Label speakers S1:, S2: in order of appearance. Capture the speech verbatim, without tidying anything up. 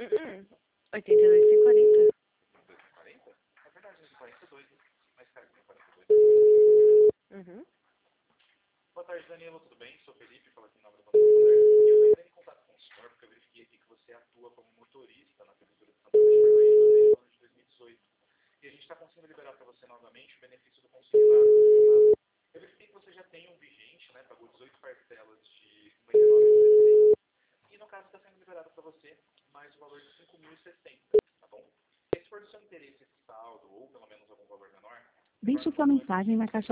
S1: Uh-uh. oitenta e dois sem quarenta.
S2: dois e quarenta? É verdade, dois e quarenta e dois. Mais caro que quarenta e dois.
S1: Uhum.
S2: Boa tarde, Danilo. Tudo bem? Sou Felipe, falo aqui em nome do Banco Santander. E eu entrei em contato com o senhor porque eu verifiquei aqui que você atua como motorista na Prefeitura de Santa Cruz de Parnaíba desde o ano de dois mil e dezoito. E a gente está conseguindo liberar para você novamente o benefício do consignado. Tá? Eu verifiquei que você já tem um vigente, né? Pagou dezoito parcelas de cinquenta e nove reais e sessenta centavos. E no caso está sendo liberado para você mais o valor de cinco mil e sessenta, tá bom? E se for do seu interesse esse saldo, ou pelo menos algum valor menor,
S3: Deixe sua mensagem na caixa